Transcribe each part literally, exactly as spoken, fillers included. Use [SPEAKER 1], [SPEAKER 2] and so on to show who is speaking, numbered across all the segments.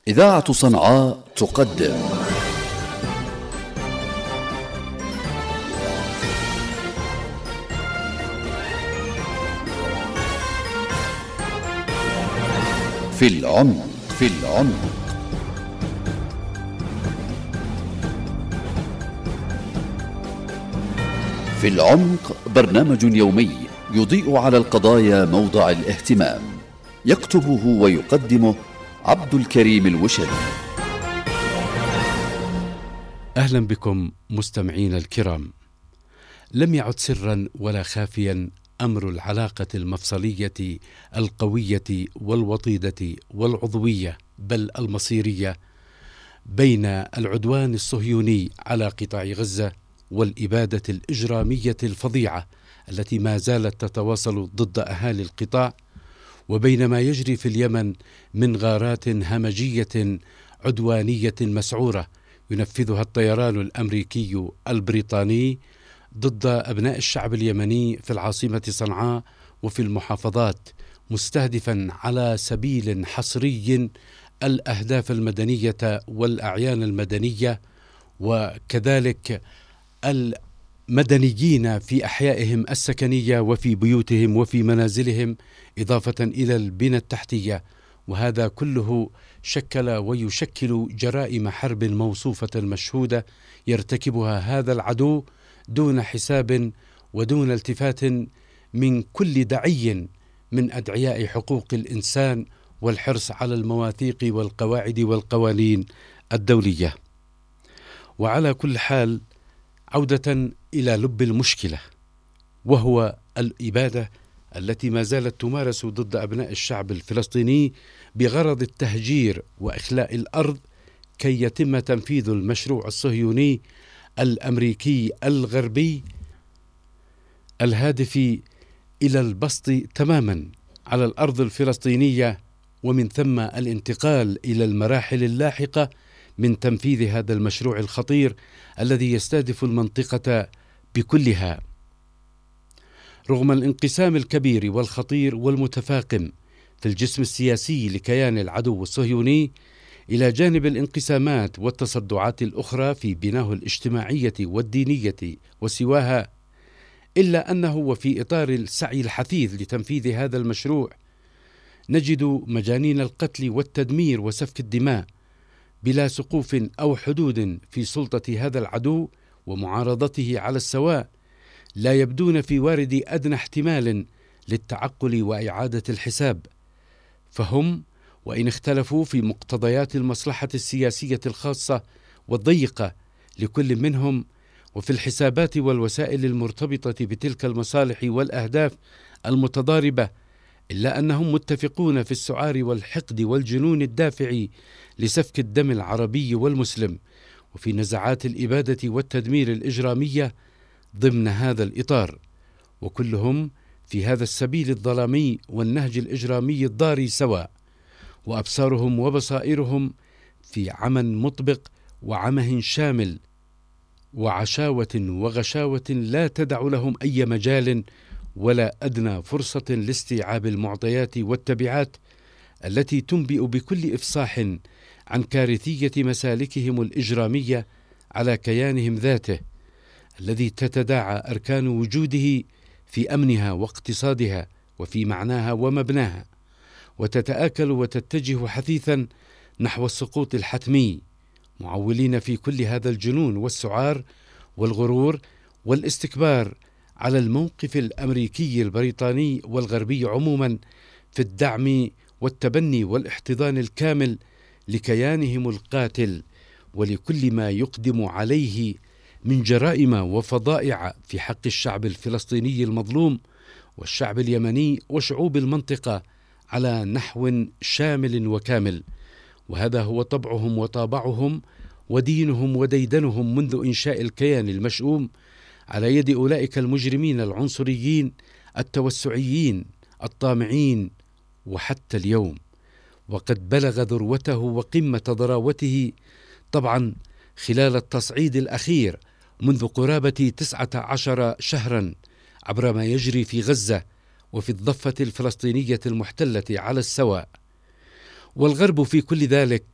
[SPEAKER 1] إذاعة صنعاء تقدم في العمق في العمق في العمق برنامج يومي يضيء على القضايا موضع الاهتمام، يكتبه ويقدمه عبد الكريم الوشري.
[SPEAKER 2] أهلا بكم مستمعين الكرام. لم يعد سرا ولا خافيا أمر العلاقة المفصلية القوية والوطيدة والعضوية بل المصيرية بين العدوان الصهيوني على قطاع غزة والإبادة الإجرامية الفظيعة التي ما زالت تتواصل ضد أهالي القطاع، وبين ما يجري في اليمن من غارات همجية عدوانية مسعورة ينفذها الطيران الأمريكي البريطاني ضد أبناء الشعب اليمني في العاصمة صنعاء وفي المحافظات، مستهدفا على سبيل حصري الأهداف المدنية والأعيان المدنية، وكذلك المدنيين في أحيائهم السكنية وفي بيوتهم وفي منازلهم، إضافة إلى البنى التحتية. وهذا كله شكل ويشكل جرائم حرب موصوفة مشهودة يرتكبها هذا العدو دون حساب ودون التفات من كل داعي من أدعياء حقوق الإنسان والحرص على المواثيق والقواعد والقوانين الدولية. وعلى كل حال، عودة إلى لب المشكلة، وهو الإبادة التي ما زالت تمارس ضد أبناء الشعب الفلسطيني بغرض التهجير وإخلاء الأرض كي يتم تنفيذ المشروع الصهيوني الأمريكي الغربي الهادف إلى البسط تماما على الأرض الفلسطينية، ومن ثم الانتقال إلى المراحل اللاحقة من تنفيذ هذا المشروع الخطير الذي يستهدف المنطقة بكلها. رغم الانقسام الكبير والخطير والمتفاقم في الجسم السياسي لكيان العدو الصهيوني، إلى جانب الانقسامات والتصدعات الأخرى في بناه الاجتماعية والدينية وسواها، إلا أنه وفي إطار السعي الحثيث لتنفيذ هذا المشروع نجد مجانين القتل والتدمير وسفك الدماء بلا سقوف أو حدود في سلطة هذا العدو ومعارضته على السواء لا يبدون في وارد أدنى احتمال للتعقل وإعادة الحساب. فهم وإن اختلفوا في مقتضيات المصلحة السياسية الخاصة والضيقة لكل منهم وفي الحسابات والوسائل المرتبطة بتلك المصالح والأهداف المتضاربة، إلا أنهم متفقون في السعار والحقد والجنون الدافع لسفك الدم العربي والمسلم، وفي نزعات الإبادة والتدمير الإجرامية ضمن هذا الإطار، وكلهم في هذا السبيل الظلامي والنهج الإجرامي الضاري سواء، وأبصارهم وبصائرهم في عمى مطبق وعمه شامل وعشاوة وغشاوة لا تدع لهم أي مجال ولا أدنى فرصة لاستيعاب المعطيات والتبعات التي تنبئ بكل إفصاح عن كارثية مسالكهم الإجرامية على كيانهم ذاته الذي تتداعى أركان وجوده في أمنها واقتصادها وفي معناها ومبناها، وتتآكل وتتجه حثيثا نحو السقوط الحتمي، معولين في كل هذا الجنون والسعار والغرور والاستكبار على الموقف الأمريكي البريطاني والغربي عموما في الدعم والتبني والاحتضان الكامل لكيانهم القاتل ولكل ما يقدم عليه من جرائم وفظائع في حق الشعب الفلسطيني المظلوم والشعب اليمني وشعوب المنطقة على نحو شامل وكامل. وهذا هو طبعهم وطابعهم ودينهم وديدنهم منذ إنشاء الكيان المشؤوم على يد أولئك المجرمين العنصريين التوسعيين الطامعين، وحتى اليوم وقد بلغ ذروته وقمة ضراوته طبعا خلال التصعيد الأخير منذ قرابة تسعة عشر شهرا عبر ما يجري في غزة وفي الضفة الفلسطينية المحتلة على السواء. والغرب في كل ذلك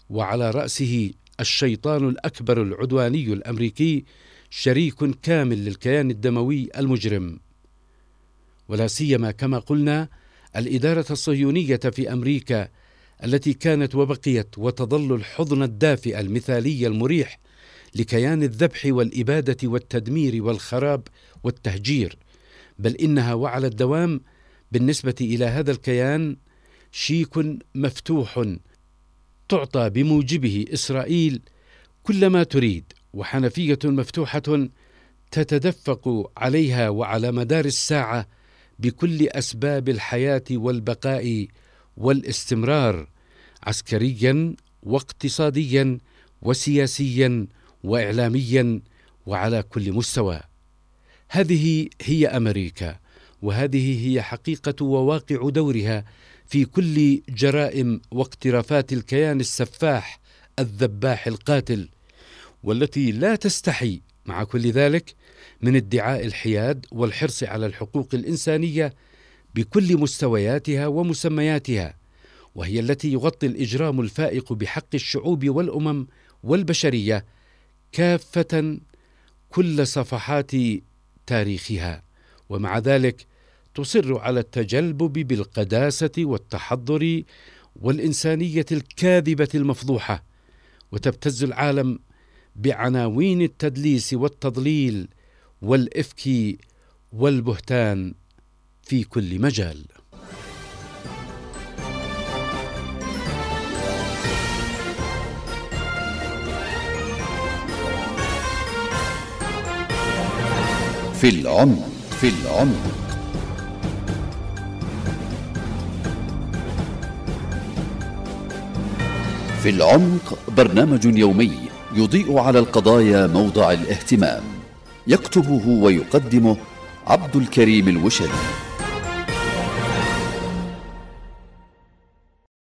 [SPEAKER 2] وعلى رأسه الشيطان الأكبر العدواني الأمريكي، شريك كامل للكيان الدموي المجرم. ولا سيما كما قلنا الإدارة الصهيونية في أمريكا التي كانت وبقيت وتظل الحضن الدافئ المثالي المريح لكيان الذبح والإبادة والتدمير والخراب والتهجير، بل إنها وعلى الدوام بالنسبة إلى هذا الكيان شيك مفتوح تعطى بموجبه إسرائيل كل ما تريد، وحنفية مفتوحة تتدفق عليها وعلى مدار الساعة بكل أسباب الحياة والبقاء والاستمرار، عسكريا واقتصاديا وسياسيا وإعلاميا وعلى كل مستوى. هذه هي أمريكا، وهذه هي حقيقة وواقع دورها في كل جرائم واقترافات الكيان السفاح الذباح القاتل، والتي لا تستحي مع كل ذلك من ادعاء الحياد والحرص على الحقوق الإنسانية بكل مستوياتها ومسمياتها، وهي التي يغطي الإجرام الفائق بحق الشعوب والأمم والبشرية كافة كل صفحات تاريخها، ومع ذلك تصر على التجلبب بالقداسة والتحضر والإنسانية الكاذبة المفضوحة، وتبتز العالم بعناوين التدليس والتضليل والإفك والبهتان في كل مجال.
[SPEAKER 1] في العمق في العمق في العمق برنامج يومي يضيء على القضايا موضع الاهتمام، يكتبه ويقدمه عبد الكريم الوشلي.